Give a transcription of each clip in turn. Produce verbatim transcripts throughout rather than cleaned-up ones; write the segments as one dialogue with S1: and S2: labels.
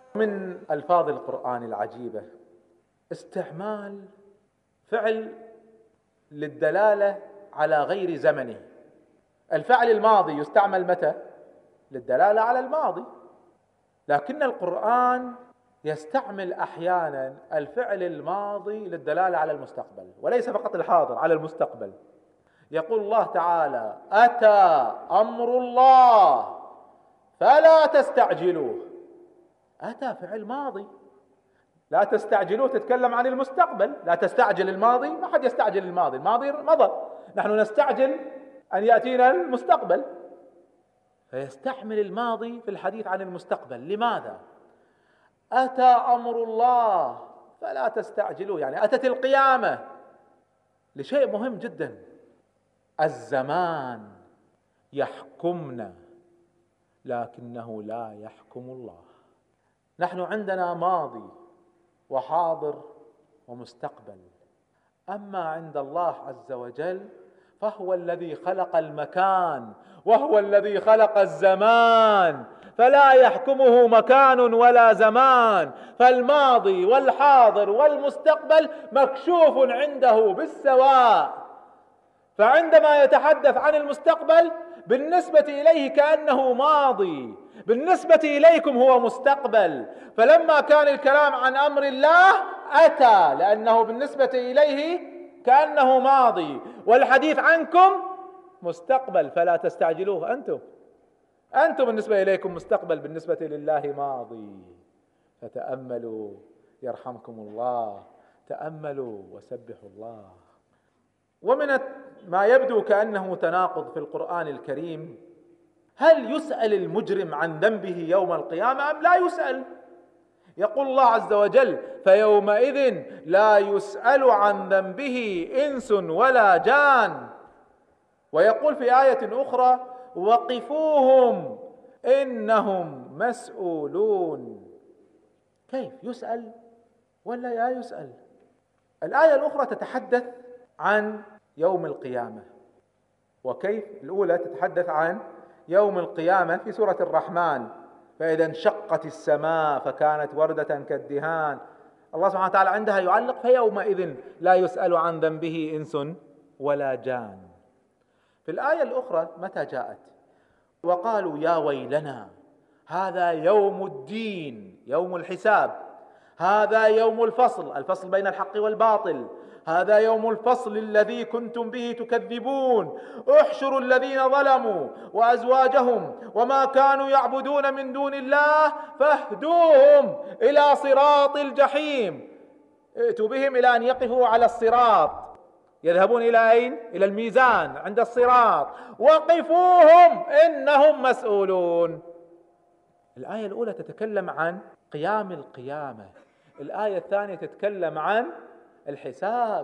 S1: من ألفاظ القرآن العجيبة استعمال فعل للدلالة على غير زمنه. الفعل الماضي يستعمل متى؟ للدلالة على الماضي، لكن القرآن يستعمل أحيانا الفعل الماضي للدلالة على المستقبل، وليس فقط الحاضر، على المستقبل. يقول الله تعالى: أتى أمر الله فلا تستعجلوه. أتى فعل ماضي، لا تستعجلوه تتكلم عن المستقبل. لا تستعجل الماضي، ما حد يستعجل الماضي، الماضي مضى، نحن نستعجل أن يأتينا المستقبل. فيستعمل الماضي في الحديث عن المستقبل. لماذا؟ أتى أمر الله فلا تستعجلوه، يعني أتت القيامة لشيء مهم جدا. الزمان يحكمنا لكنه لا يحكم الله. نحن عندنا ماضي وحاضر ومستقبل، أما عند الله عز وجل فهو الذي خلق المكان وهو الذي خلق الزمان، فلا يحكمه مكان ولا زمان، فالماضي والحاضر والمستقبل مكشوف عنده بالسواء. فعندما يتحدث عن المستقبل بالنسبة إليه كأنه ماضي، بالنسبة إليكم هو مستقبل. فلما كان الكلام عن أمر الله أتى، لأنه بالنسبة إليه كأنه ماضي، والحديث عنكم مستقبل فلا تستعجلوه. أنتم أنتم بالنسبة إليكم مستقبل، بالنسبة لله ماضي. فتأملوا يرحمكم الله، تأملوا وسبحوا الله. ومن ما يبدو كأنه تناقض في القرآن الكريم: هل يسأل المجرم عن ذنبه يوم القيامة أم لا يسأل؟ يقول الله عز وجل: فيومئذ لا يسأل عن ذنبه إنس ولا جان. ويقول في آية أخرى: وقفوهم إنهم مسؤولون. كيف يسأل ولا لا يسأل؟ الآية الأخرى تتحدث عن يوم القيامة، وكيف الأولى تتحدث عن يوم القيامة في سورة الرحمن: فإذا انشقت السماء فكانت وردة كالدهان. الله سبحانه وتعالى عندها يعلق: فيومئذ لا يسأل عن ذنبه إنس ولا جان. في الآية الأخرى متى جاءت؟ وقالوا يا ويلنا هذا يوم الدين، يوم الحساب، هذا يوم الفصل، الفصل بين الحق والباطل، هذا يوم الفصل الذي كنتم به تكذبون. احشروا الذين ظلموا وأزواجهم وما كانوا يعبدون من دون الله فاهدوهم إلى صراط الجحيم. ائتوا بهم إلى أن يقفوا على الصراط، يذهبون إلى أين؟ إلى الميزان عند الصراط. وقفوهم إنهم مسؤولون. الآية الأولى تتكلم عن قيام القيامة، الآية الثانية تتكلم عن الحساب.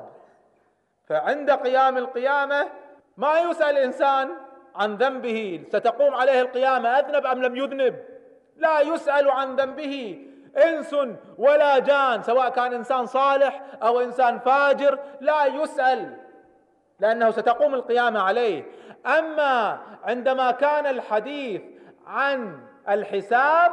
S1: فعند قيام القيامة ما يسأل إنسان عن ذنبه، ستقوم عليه القيامة أذنب أم لم يذنب، لا يسأل عن ذنبه إنس ولا جان، سواء كان إنسان صالح أو إنسان فاجر لا يسأل، لأنه ستقوم القيامة عليه. أما عندما كان الحديث عن الحساب: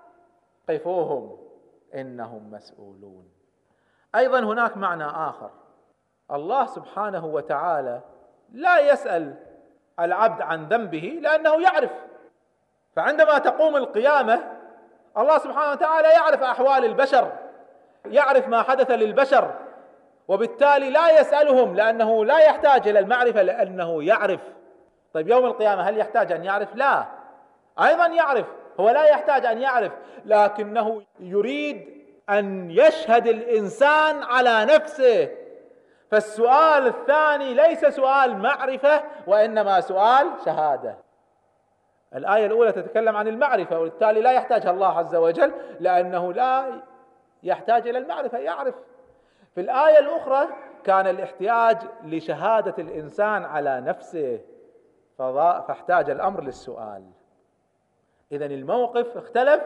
S1: قفوهم إنهم مسؤولون. أيضا هناك معنى آخر: الله سبحانه وتعالى لا يسأل العبد عن ذنبه لأنه يعرف. فعندما تقوم القيامة الله سبحانه وتعالى يعرف أحوال البشر، يعرف ما حدث للبشر، وبالتالي لا يسألهم لأنه لا يحتاج إلى المعرفة، لأنه يعرف. طيب يوم القيامة هل يحتاج أن يعرف؟ لا، أيضا يعرف، هو لا يحتاج أن يعرف، لكنه يريد أن يشهد الإنسان على نفسه. فالسؤال الثاني ليس سؤال معرفة وإنما سؤال شهادة. الآية الأولى تتكلم عن المعرفة، وبالتالي لا يحتاجها الله عز وجل لأنه لا يحتاج إلى المعرفة، يعرف. في الآية الأخرى كان الاحتياج لشهادة الإنسان على نفسه، فاحتاج الأمر للسؤال. إذن الموقف اختلف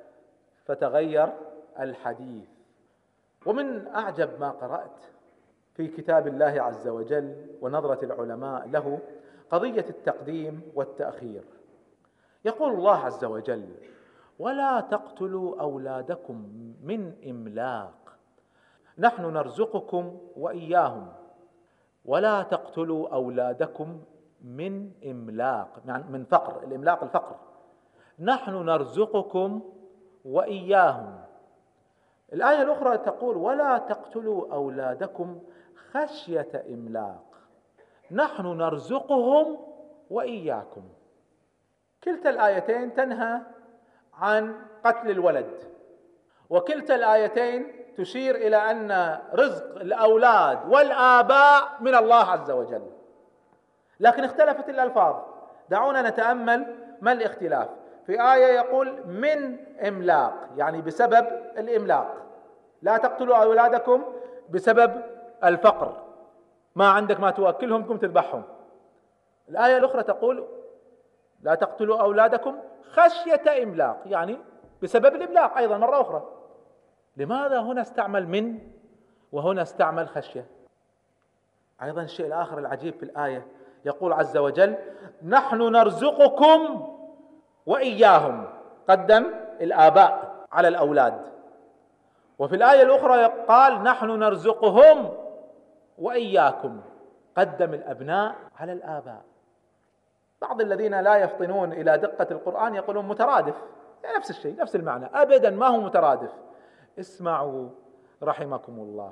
S1: فتغير الحديث. ومن أعجب ما قرأت في كتاب الله عز وجل ونظرة العلماء له قضية التقديم والتأخير. يقول الله عز وجل: ولا تقتلوا أولادكم من إملاق نحن نرزقكم وإياهم ولا تقتلوا أولادكم من إملاق، يعني من فقر، الإملاق الفقر، نحن نرزقكم وإياهم. الآية الأخرى تقول ولا تقتلوا أولادكم خشية إملاق نحن نرزقهم وإياكم. كلتا الآيتين تنهى عن قتل الولد، وكلتا الآيتين تشير إلى أن رزق الأولاد والآباء من الله عز وجل، لكن اختلفت الألفاظ. دعونا نتأمل ما الاختلاف. في آية يقول من إملاق، يعني بسبب الإملاق، لا تقتلوا أولادكم بسبب الفقر، ما عندك ما تؤكلهم تقوم تذبحهم. الآية الأخرى تقول لا تقتلوا أولادكم خشية إملاق، يعني بسبب الإملاق أيضا مرة أخرى. لماذا هنا استعمل من وهنا استعمل خشية؟ أيضا الشيء الآخر العجيب في الآية يقول عز وجل نحن نرزقكم وإياهم، قدم الآباء على الأولاد، وفي الآية الأخرى قال نحن نرزقهم وإياكم، قدم الأبناء على الآباء. بعض الذين لا يفطنون إلى دقة القرآن يقولون مترادف، يعني نفس الشيء نفس المعنى، أبدا ما هو مترادف. اسمعوا رحمكم الله،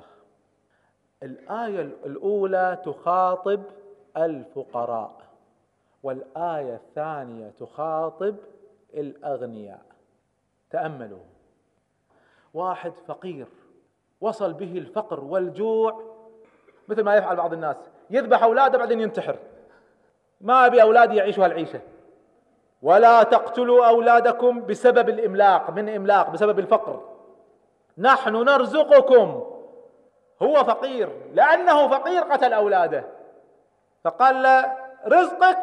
S1: الآية الأولى تخاطب الفقراء، والآية الثانية تخاطب الأغنياء. تأملوا، واحد فقير وصل به الفقر والجوع مثل ما يفعل بعض الناس، يذبح أولاده بعدين ينتحر، ما أبي أولادي يعيشوا هالعيشة. ولا تقتلوا أولادكم بسبب الإملاق، من إملاق بسبب الفقر، نحن نرزقكم. هو فقير، لأنه فقير قتل أولاده، فقال له رزقك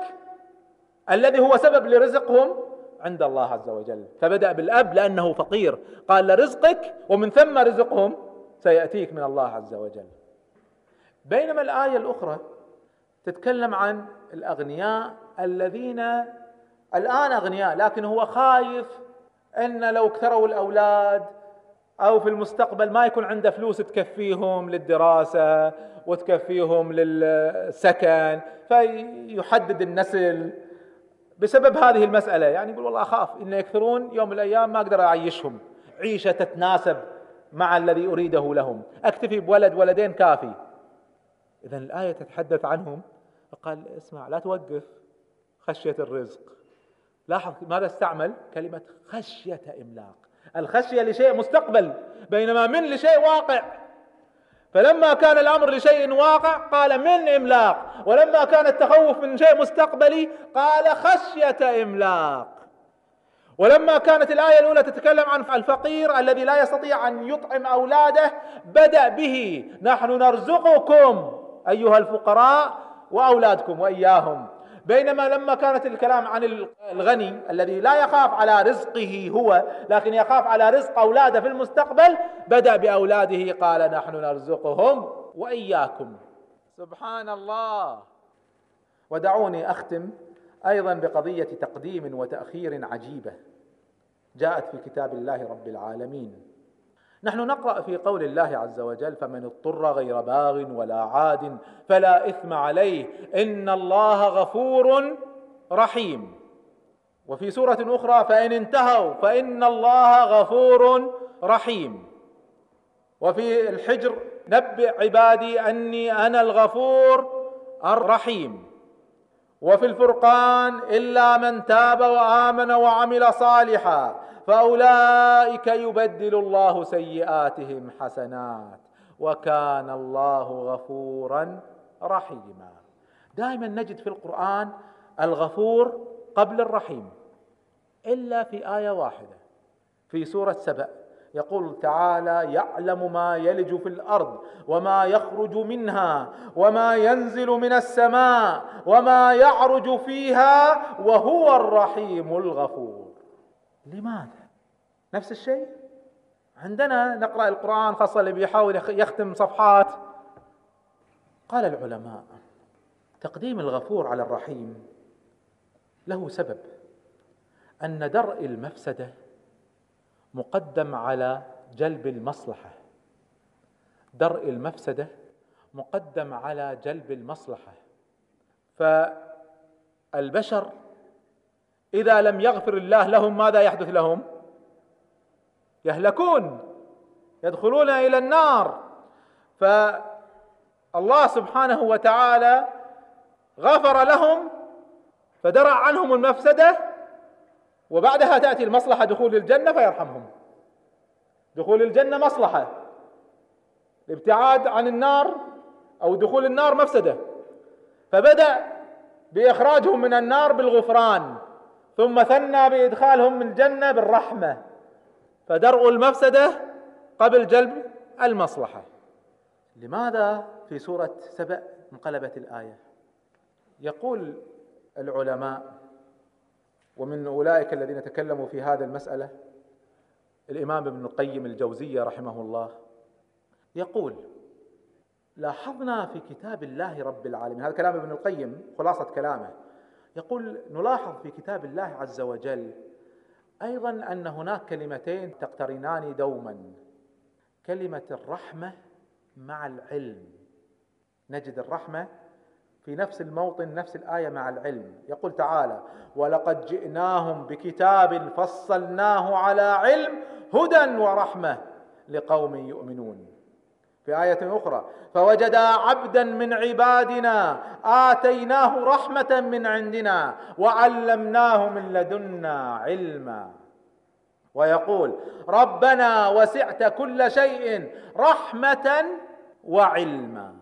S1: الذي هو سبب لرزقهم عند الله عز وجل. فبدأ بالأب لأنه فقير، قال له رزقك ومن ثم رزقهم سيأتيك من الله عز وجل. بينما الآية الأخرى تتكلم عن الأغنياء الذين الآن أغنياء، لكن هو خايف أن لو كثروا الأولاد أو في المستقبل ما يكون عنده فلوس تكفيهم للدراسة وتكفيهم للسكن، فيحدد النسل بسبب هذه المسألة. يعني يقول والله أخاف إن يكثرون يوم من الأيام ما أقدر أعيشهم عيشة تتناسب مع الذي أريده لهم، أكتفي بولد ولدين كافي. إذن الآية تتحدث عنهم، فقال اسمع لا توقف خشية الرزق. لاحظ ماذا استعمل؟ كلمة خشية إملاق. الخشية لشيء مستقبل، بينما من لشيء واقع. فلما كان الأمر لشيء واقع قال من إملاق، ولما كان التخوف من شيء مستقبلي قال خشية إملاق. ولما كانت الآية الأولى تتكلم عن الفقير الذي لا يستطيع أن يطعم أولاده بدأ به نحن نرزقكم أيها الفقراء وأولادكم وإياهم. بينما لما كانت الكلام عن الغني الذي لا يخاف على رزقه هو لكن يخاف على رزق أولاده في المستقبل بدأ بأولاده قال نحن نرزقهم وإياكم. سبحان الله. ودعوني أختم أيضا بقضية تقديم وتأخير عجيبة جاءت في كتاب الله رب العالمين. نحن نقرأ في قول الله عز وجل فمن اضطر غير باغ ولا عاد فلا إثم عليه إن الله غفور رحيم. وفي سورة أخرى فإن انتهوا فإن الله غفور رحيم. وفي الحجر نبئ عبادي أني أنا الغفور الرحيم. وفي الفرقان إلا من تاب وآمن وعمل صالحا فأولئك يبدل الله سيئاتهم حسنات وكان الله غفورا رحيما. دائما نجد في القرآن الغفور قبل الرحيم، إلا في آية واحدة في سورة سبأ يقول تعالى يعلم ما يلج في الأرض وما يخرج منها وما ينزل من السماء وما يعرج فيها وهو الرحيم الغفور. لماذا؟ نفس الشيء عندنا نقرأ القرآن، خاصة اللي بيحاول يختم صفحات. قال العلماء تقديم الغفور على الرحيم له سبب، أن درء المفسدة مقدم على جلب المصلحة، درء المفسدة مقدم على جلب المصلحة. فالبشر إذا لم يغفر الله لهم ماذا يحدث لهم؟ يهلكون، يدخلون إلى النار. فالله سبحانه وتعالى غفر لهم فدرع عنهم المفسدة، وبعدها تأتي المصلحة دخول الجنة فيرحمهم. دخول الجنة مصلحة، الابتعاد عن النار أو دخول النار مفسدة، فبدأ بإخراجهم من النار بالغفران، ثم ثنى بإدخالهم الجنة بالرحمة، فدرء المفسدة قبل جلب المصلحة. لماذا في سورة سبأ انقلبت الآية؟ يقول العلماء، ومن أولئك الذين تكلموا في هذه المسألة الإمام ابن القيم الجوزية رحمه الله، يقول: لاحظنا في كتاب الله رب العالمين، هذا كلام ابن القيم خلاصة كلامه، يقول: نلاحظ في كتاب الله عز وجل أيضا أن هناك كلمتين تقترنان دوما، كلمة الرحمة مع العلم. نجد الرحمة في نفس الموطن نفس الآية مع العلم. يقول تعالى: ولقد جئناهم بكتاب فصلناه على علم هدى ورحمة لقوم يؤمنون. في آية أخرى: فوجدا عبدا من عبادنا آتيناه رحمة من عندنا وعلمناه من لدنا علما. ويقول: ربنا وسعت كل شيء رحمة وعلما.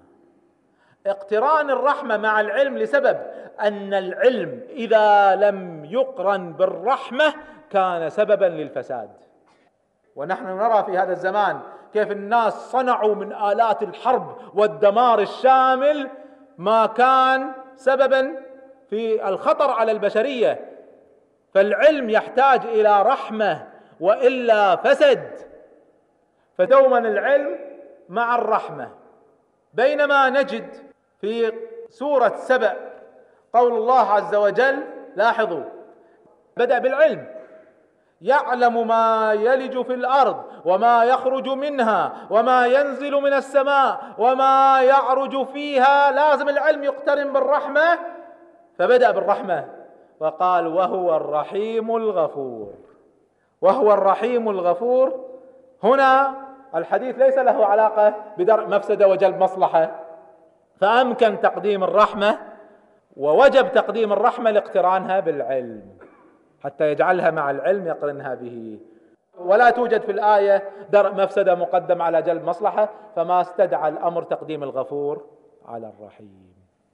S1: اقتران الرحمة مع العلم لسبب أن العلم إذا لم يقرن بالرحمة كان سببا للفساد. ونحن نرى في هذا الزمان كيف الناس صنعوا من آلات الحرب والدمار الشامل ما كان سببا في الخطر على البشرية. فالعلم يحتاج إلى رحمة وإلا فسد، فدوما العلم مع الرحمة. بينما نجد في سورة سبأ قول الله عز وجل، لاحظوا، بدأ بالعلم: يعلم ما يلج في الأرض وما يخرج منها وما ينزل من السماء وما يعرج فيها. لازم العلم يقترن بالرحمة، فبدأ بالرحمة وقال: وهو الرحيم الغفور. وهو الرحيم الغفور. هنا الحديث ليس له علاقة بدرء مفسدة وجلب مصلحة، فأمكن تقديم الرحمة ووجب تقديم الرحمة لاقترانها بالعلم حتى يجعلها مع العلم يقرنها به. ولا توجد في الآية درء مفسدة مقدم على جلب مصلحة، فما استدعى الأمر تقديم الغفور على الرحيم.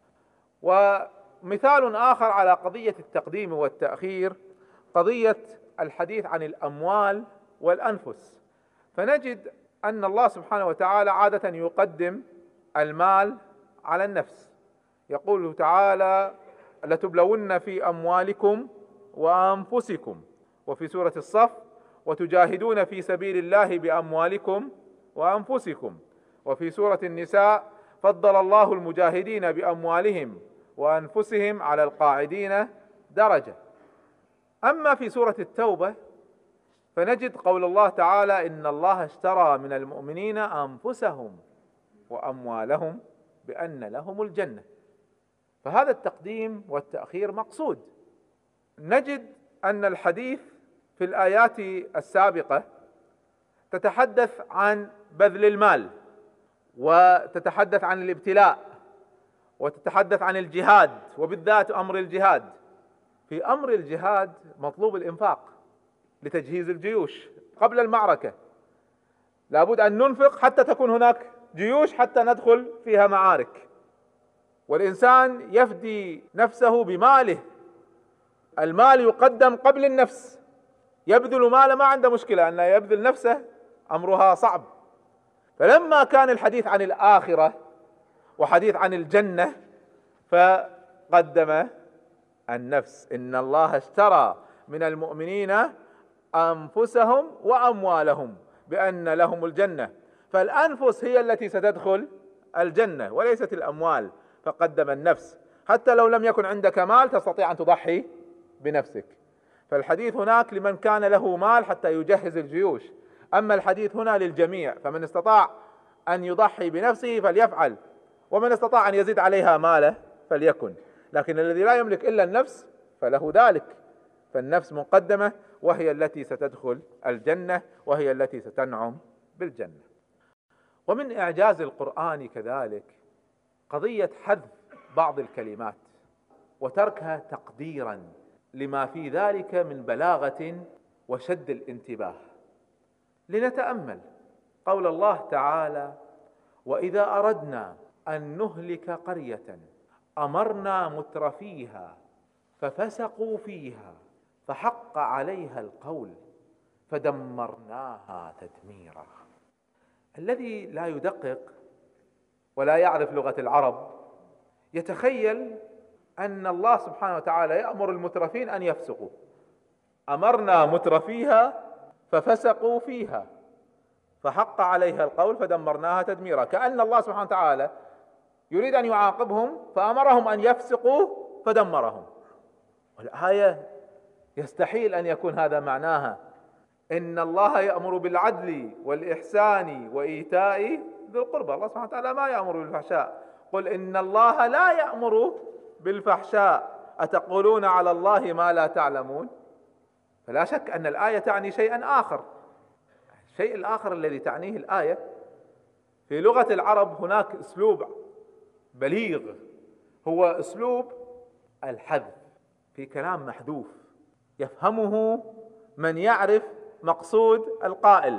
S1: ومثال آخر على قضية التقديم والتأخير قضية الحديث عن الأموال والأنفس. فنجد أن الله سبحانه وتعالى عادة يقدم المال على النفس. يقول تعالى: لتبلون في أموالكم وأنفسكم. وفي سورة الصف: وتجاهدون في سبيل الله بأموالكم وأنفسكم. وفي سورة النساء: فضل الله المجاهدين بأموالهم وأنفسهم على القاعدين درجة. أما في سورة التوبة فنجد قول الله تعالى: إن الله اشترى من المؤمنين أنفسهم وأموالهم بأن لهم الجنة. فهذا التقديم والتأخير مقصود. نجد أن الحديث في الآيات السابقة تتحدث عن بذل المال، وتتحدث عن الابتلاء، وتتحدث عن الجهاد، وبالذات أمر الجهاد. في أمر الجهاد مطلوب الإنفاق لتجهيز الجيوش قبل المعركة. لابد أن ننفق حتى تكون هناك جيوش حتى ندخل فيها معارك. والإنسان يفدي نفسه بماله. المال يقدم قبل النفس. يبذل ماله ما عنده مشكلة، أن يبذل نفسه أمرها صعب. فلما كان الحديث عن الآخرة وحديث عن الجنة فقدم النفس. إن الله اشترى من المؤمنين أنفسهم وأموالهم بأن لهم الجنة. فالأنفس هي التي ستدخل الجنة وليست الأموال، فقدم النفس. حتى لو لم يكن عندك مال تستطيع أن تضحي بنفسك. فالحديث هناك لمن كان له مال حتى يجهز الجيوش، أما الحديث هنا للجميع، فمن استطاع أن يضحي بنفسه فليفعل، ومن استطاع أن يزيد عليها ماله فليكن، لكن الذي لا يملك إلا النفس فله ذلك، فالنفس مقدمة، وهي التي ستدخل الجنة، وهي التي ستنعم بالجنة. ومن إعجاز القرآن كذلك قضية حذف بعض الكلمات وتركها تقديرا لما في ذلك من بلاغة وشد الانتباه. لنتأمل قول الله تعالى: وإذا أردنا أن نهلك قرية أمرنا مترفيها ففسقوا فيها فحق عليها القول فدمرناها تدميرا. الذي لا يدقق ولا يعرف لغة العرب يتخيل أن الله سبحانه وتعالى يأمر المترفين أن يفسقوا، أمرنا مترفيها ففسقوا فيها فحق عليها القول فدمرناها تدميرا، كأن الله سبحانه وتعالى يريد أن يعاقبهم فأمرهم أن يفسقوا فدمرهم. والآية يستحيل أن يكون هذا معناها. إن الله يأمر بالعدل والإحسان وإيتاء ذي القربى، الله سبحانه وتعالى ما يأمر بالفحشاء. قل إن الله لا يأمر بالفحشاء أتقولون على الله ما لا تعلمون. فلا شك أن الآية تعني شيئا آخر. الشيء الآخر الذي تعنيه الآية في لغة العرب هناك أسلوب بليغ، هو أسلوب الحذف في كلام محذوف يفهمه من يعرف مقصود القائل،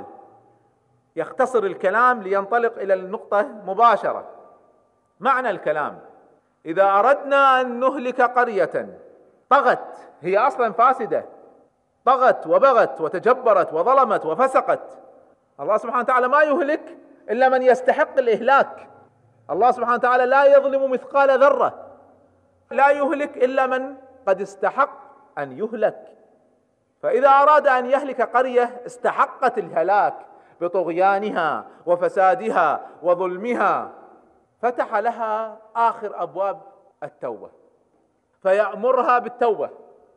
S1: يختصر الكلام لينطلق إلى النقطة مباشرة. معنى الكلام: إذا أردنا أن نهلك قرية طغت، هي أصلا فاسدة، طغت وبغت وتجبرت وظلمت وفسقت، الله سبحانه وتعالى ما يهلك إلا من يستحق الإهلاك. الله سبحانه وتعالى لا يظلم مثقال ذرة، لا يهلك إلا من قد استحق أن يهلك. فإذا أراد أن يهلك قرية استحقت الهلاك بطغيانها وفسادها وظلمها، فتح لها آخر أبواب التوبة فيأمرها بالتوبة.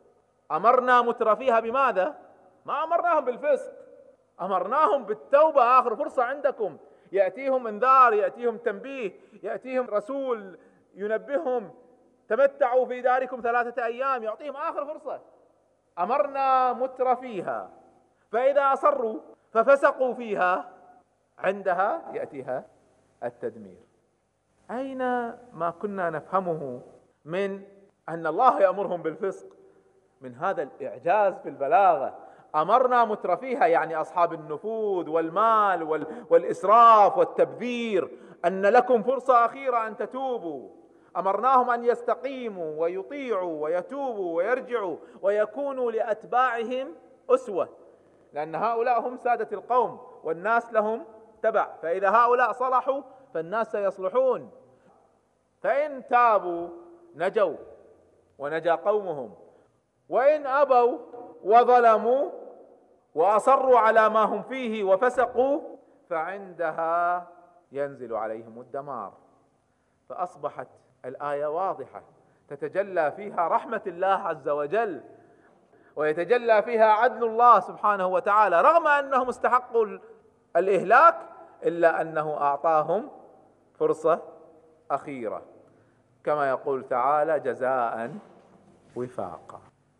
S1: أمرنا مترفيها بماذا؟ ما أمرناهم بالفسق، أمرناهم بالتوبة. آخر فرصة عندكم، يأتيهم انذار، يأتيهم تنبيه، يأتيهم رسول ينبههم تمتعوا في داركم ثلاثة أيام، يعطيهم آخر فرصة. أمرنا مترفيها فإذا أصروا ففسقوا فيها عندها يأتيها التدمير. أين ما كنا نفهمه من أن الله يأمرهم بالفسق من هذا الإعجاز في البلاغة؟ أمرنا مترفيها يعني أصحاب النفوذ والمال والإسراف والتبذير، أن لكم فرصة أخيرة أن تتوبوا. أمرناهم أن يستقيموا ويطيعوا ويتوبوا ويرجعوا ويكونوا لأتباعهم أسوة، لأن هؤلاء هم سادة القوم والناس لهم تبع، فإذا هؤلاء صلحوا فالناس سيصلحون. فإن تابوا نجوا ونجا قومهم، وإن أبوا وظلموا وأصروا على ما هم فيه وفسقوا فعندها ينزل عليهم الدمار. فأصبحت الآية واضحة تتجلى فيها رحمة الله عز وجل، ويتجلى فيها عدل الله سبحانه وتعالى، رغم أنهم استحقوا الإهلاك إلا أنه أعطاهم فرصة أخيرة، كما يقول تعالى: جزاء وفاقا.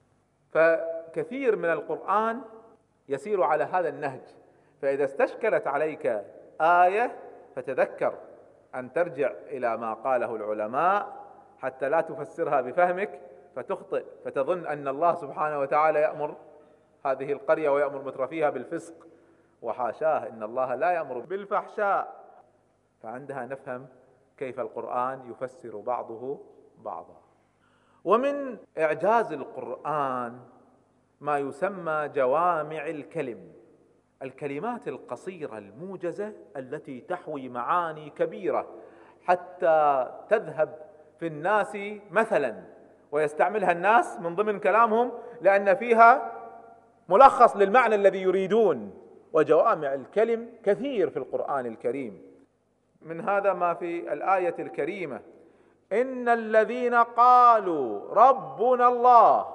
S1: فكثير من القرآن يسير على هذا النهج، فإذا استشكلت عليك آية فتذكر أن ترجع إلى ما قاله العلماء حتى لا تفسرها بفهمك فتخطئ، فتظن أن الله سبحانه وتعالى يأمر هذه القرية ويأمر مترفيها بالفسق، وحاشاه، إن الله لا يأمر بالفحشاء. فعندها نفهم كيف القرآن يفسر بعضه بعضا. ومن إعجاز القرآن ما يسمى جوامع الكلم، الكلمات القصيرة الموجزة التي تحوي معاني كبيرة حتى تذهب في الناس مثلا ويستعملها الناس من ضمن كلامهم لأن فيها ملخص للمعنى الذي يريدون. وجوامع الكلم كثير في القرآن الكريم، من هذا ما في الآية الكريمة: إن الذين قالوا ربنا الله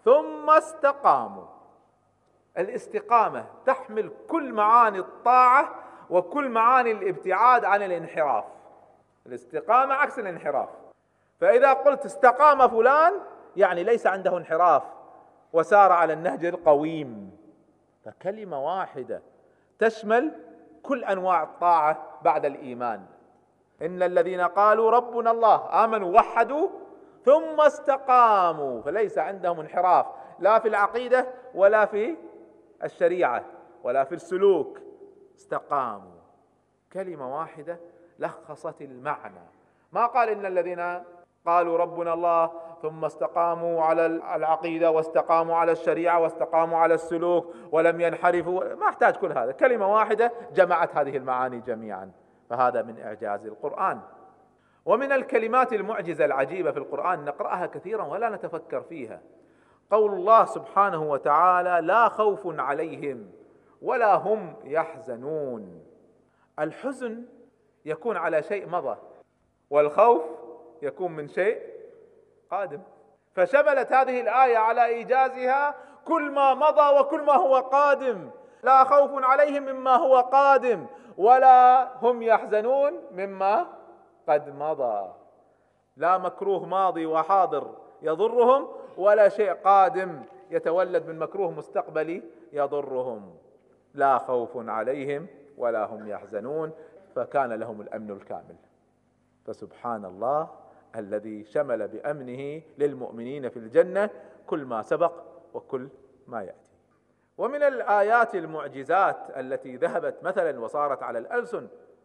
S1: ثم استقاموا. الاستقامة تحمل كل معاني الطاعة وكل معاني الابتعاد عن الانحراف. الاستقامة عكس الانحراف. فإذا قلت استقام فلان يعني ليس عنده انحراف وسار على النهج القويم. فكلمة واحدة تشمل كل أنواع الطاعة بعد الإيمان. إن الذين قالوا ربنا الله آمنوا وحدوا ثم استقاموا، فليس عندهم انحراف لا في العقيدة ولا في الشريعة ولا في السلوك، استقاموا. كلمة واحدة لخصت المعنى. ما قال إن الذين قالوا ربنا الله ثم استقاموا على العقيدة واستقاموا على الشريعة واستقاموا على السلوك ولم ينحرفوا، ما احتاج كل هذا. كلمة واحدة جمعت هذه المعاني جميعا، فهذا من إعجاز القرآن. ومن الكلمات المعجزة العجيبة في القرآن نقرأها كثيرا ولا نتفكر فيها، قول الله سبحانه وتعالى: لا خوف عليهم ولا هم يحزنون. الحزن يكون على شيء مضى، والخوف يكون من شيء قادم. فشملت هذه الآية على إيجازها كل ما مضى وكل ما هو قادم. لا خوف عليهم مما هو قادم ولا هم يحزنون مما قد مضى. لا مكروه ماضي وحاضر يضرهم ولا شيء قادم يتولد من مكروه مستقبلي يضرهم. لا خوف عليهم ولا هم يحزنون، فكان لهم الأمن الكامل. فسبحان الله الذي شمل بأمنه للمؤمنين في الجنة كل ما سبق وكل ما يأتي. ومن الآيات المعجزات التي ذهبت مثلا وصارت على الألسن: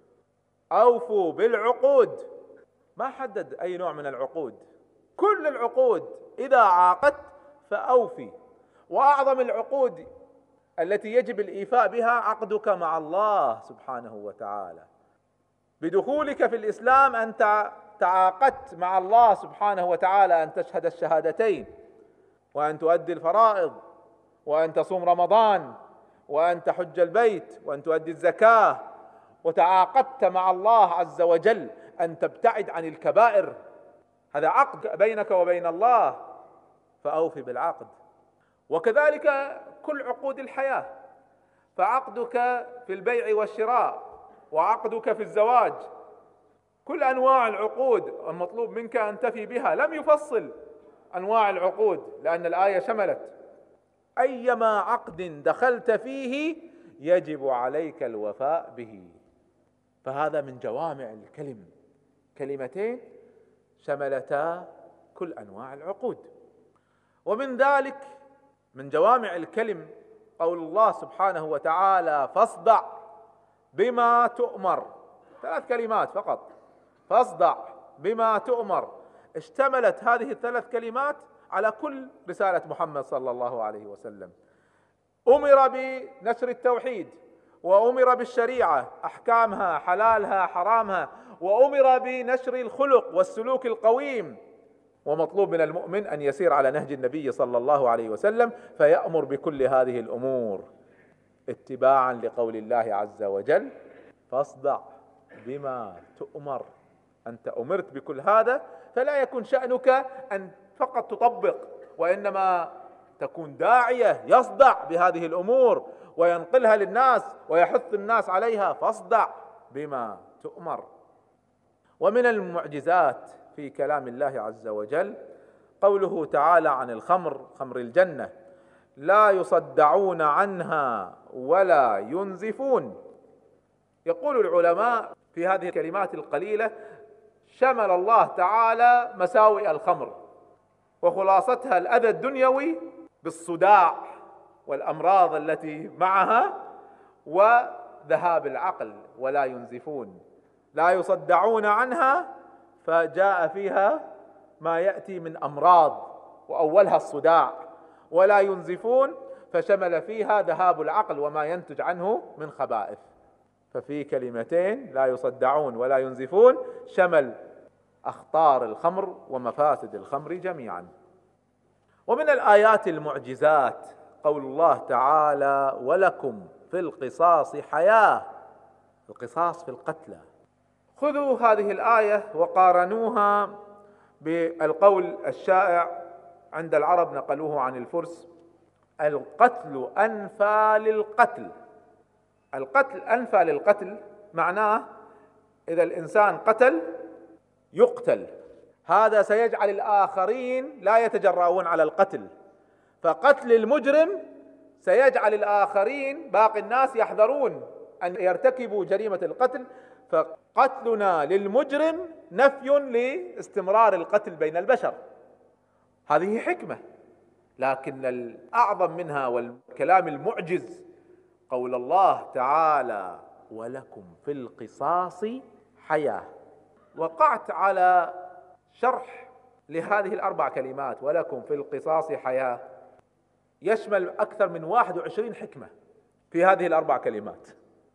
S1: أوفوا بالعقود. ما حدد أي نوع من العقود، كل العقود إذا عاقدت فأوفي. وأعظم العقود التي يجب الإيفاء بها عقدك مع الله سبحانه وتعالى. بدخولك في الإسلام أنت تعاقدت مع الله سبحانه وتعالى أن تشهد الشهادتين، وأن تؤدي الفرائض، وأن تصوم رمضان، وأن تحج البيت، وأن تؤدي الزكاة. وتعاقدت مع الله عز وجل أن تبتعد عن الكبائر. هذا عقد بينك وبين الله، فأوفي بالعقد. وكذلك كل عقود الحياة، فعقدك في البيع والشراء، وعقدك في الزواج، كل أنواع العقود المطلوب منك أن تفي بها. لم يفصل أنواع العقود لأن الآية شملت أيما عقد دخلت فيه يجب عليك الوفاء به. فهذا من جوامع الكلم، كلمتين شملتا كل أنواع العقود. ومن ذلك من جوامع الكلم قول الله سبحانه وتعالى: فاصدع بما تؤمر. ثلاث كلمات فقط: فاصدع بما تؤمر. اشتملت هذه الثلاث كلمات على كل رسالة محمد صلى الله عليه وسلم. أمر بنشر التوحيد، وأمر بالشريعة أحكامها حلالها حرامها، وأمر بنشر الخلق والسلوك القويم. ومطلوب من المؤمن أن يسير على نهج النبي صلى الله عليه وسلم فيأمر بكل هذه الأمور اتباعا لقول الله عز وجل: فاصدع بما تؤمر. أنت أمرت بكل هذا، فلا يكون شأنك أن فقط تطبق، وإنما تكون داعية يصدع بهذه الأمور وينقلها للناس ويحث الناس عليها. فاصدع بما تؤمر. ومن المعجزات في كلام الله عز وجل قوله تعالى عن الخمر، خمر الجنة: لا يصدعون عنها ولا ينزفون. يقول العلماء في هذه الكلمات القليلة شمل الله تعالى مساوئ الخمر، وخلاصتها الأذى الدنيوي بالصداع والأمراض التي معها، وذهاب العقل. ولا ينزفون، لا يصدعون عنها، فجاء فيها ما يأتي من أمراض وأولها الصداع. ولا ينزفون فشمل فيها ذهاب العقل وما ينتج عنه من خبائث. ففي كلمتين لا يصدعون ولا ينزفون شمل أخطار الخمر ومفاسد الخمر جميعا. ومن الآيات المعجزات قول الله تعالى: ولكم في القصاص حياة. القصاص في القتلى. خذوا هذه الآية وقارنوها بالقول الشائع عند العرب نقلوه عن الفرس: القتل أنفى للقتل. القتل أنفى للقتل معناه إذا الإنسان قتل يقتل، هذا سيجعل الآخرين لا يتجرؤون على القتل، فقتل المجرم سيجعل الآخرين باقي الناس يحذرون أن يرتكبوا جريمة القتل، فقتلنا للمجرم نفي لاستمرار القتل بين البشر. هذه حكمة، لكن الأعظم منها والكلام المعجز قول الله تعالى: ولكم في القصاص حياة. وقعت على شرح لهذه الأربع كلمات: ولكم في القصاص حياة، يشمل أكثر من واحد وعشرين حكمة في هذه الأربع كلمات،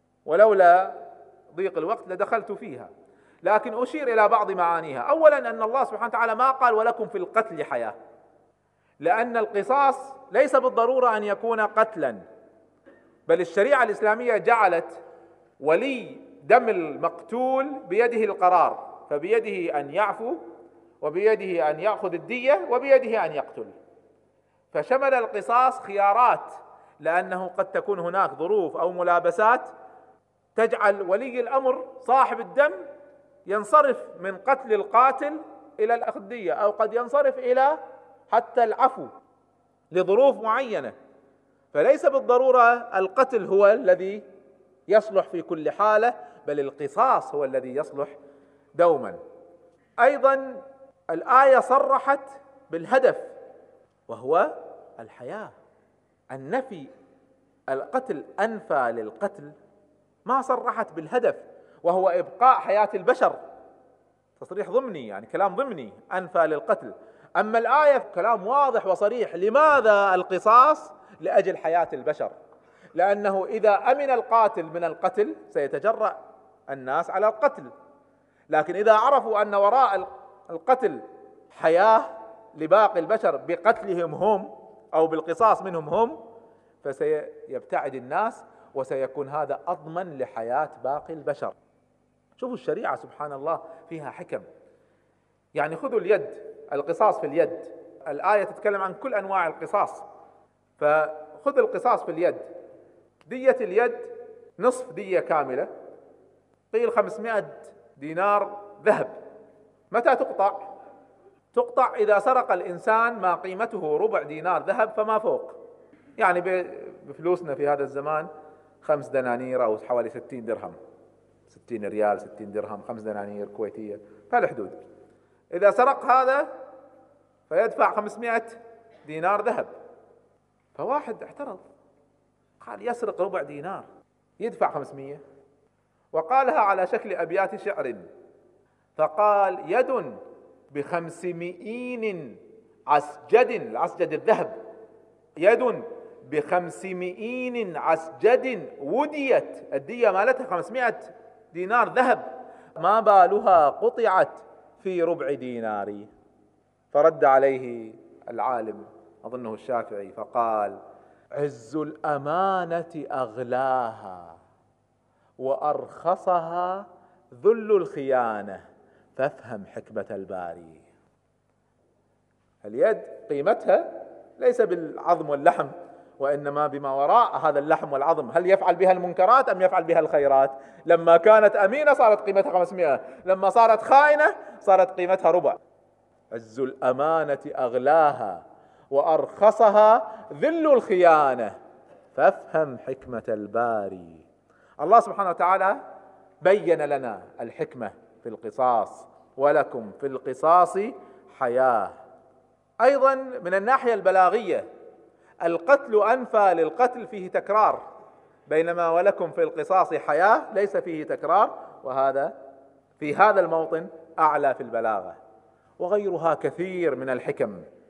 S1: ولولا ضيق الوقت لدخلت فيها، لكن أشير إلى بعض معانيها. أولا أن الله سبحانه وتعالى ما قال ولكم في القتل حياة، لأن القصاص ليس بالضرورة أن يكون قتلا، بل الشريعة الإسلامية جعلت ولي دم المقتول بيده القرار، فبيده أن يعفو، وبيده أن يأخذ الدية، وبيده أن يقتل. فشمل القصاص خيارات، لأنه قد تكون هناك ظروف أو ملابسات تجعل ولي الأمر صاحب الدم ينصرف من قتل القاتل إلى الأخذ الدية، أو قد ينصرف إلى حتى العفو لظروف معينة. فليس بالضرورة القتل هو الذي يصلح في كل حالة، بل القصاص هو الذي يصلح دوما. أيضا الآية صرحت بالهدف وهو الحياة. النفي القتل أنفى للقتل ما صرحت بالهدف وهو إبقاء حياة البشر، تصريح ضمني، يعني كلام ضمني، أنفى للقتل. أما الآية كلام واضح وصريح. لماذا القصاص؟ لأجل حياة البشر، لأنه إذا أمن القاتل من القتل سيتجرأ الناس على القتل، لكن إذا عرفوا أن وراء القتل حياة لباقي البشر بقتلهم هم أو بالقصاص منهم هم، فسيبتعد الناس، وسيكون هذا أضمن لحياة باقي البشر. شوفوا الشريعة سبحان الله فيها حكم. يعني خذوا اليد، القصاص في اليد، الآية تتكلم عن كل أنواع القصاص، فخذ القصاص في اليد. دية اليد نصف دية كاملة، قيل خمسمائة دينار ذهب. متى تقطع؟ تقطع إذا سرق الإنسان ما قيمته ربع دينار ذهب فما فوق، يعني بفلوسنا في هذا الزمان خمس دنانير أو حوالي ستين درهم، ستين ريال، ستين درهم، خمس دنانير كويتية، فالحدود. إذا سرق هذا فيدفع خمسمائة دينار ذهب. فواحد اعترض قال: يسرق ربع دينار يدفع خمسمائة؟ وقالها على شكل أبيات شعر، فقال: يد بخمسمائين عسجد، العسجد الذهب، يد بخمسمائين عسجد وديت، الدية مالتها خمسمائة دينار ذهب، ما بالها قطعت في ربع دينار. فرد عليه العالم أظنه الشافعي فقال: عز الأمانة أغلاها وأرخصها ذل الخيانة، فافهم حكمة الباري. اليد قيمتها ليس بالعظم واللحم، وإنما بما وراء هذا اللحم والعظم، هل يفعل بها المنكرات أم يفعل بها الخيرات؟ لما كانت أمينة صارت قيمتها خمسمائة، لما صارت خائنة صارت قيمتها ربع. عز الأمانة أغلاها وأرخصها ذل الخيانة، فافهم حكمة الباري. الله سبحانه وتعالى بين لنا الحكمة في القصاص: ولكم في القصاص حياة. أيضا من الناحية البلاغية القتل أنفى للقتل فيه تكرار، بينما ولكم في القصاص حياة ليس فيه تكرار، وهذا في هذا الموطن أعلى في البلاغة. وغيرها كثير من الحكم